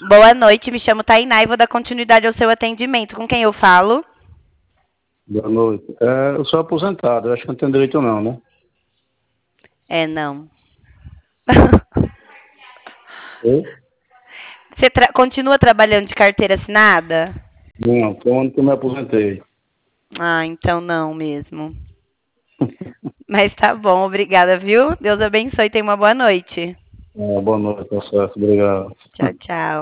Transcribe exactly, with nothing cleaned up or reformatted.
Boa noite, me chamo Tainá e vou dar continuidade ao seu atendimento. Com quem eu falo? Boa noite. É, eu sou aposentado, eu acho que não tem direito não, né? É, não. Eu? Você tra- continua trabalhando de carteira assinada? Não, foi onde que eu me aposentei. Ah, então não mesmo. Mas tá bom, obrigada, viu? Deus abençoe e tenha uma boa noite. É, boa noite, tá certo, obrigado. Tchau, tchau.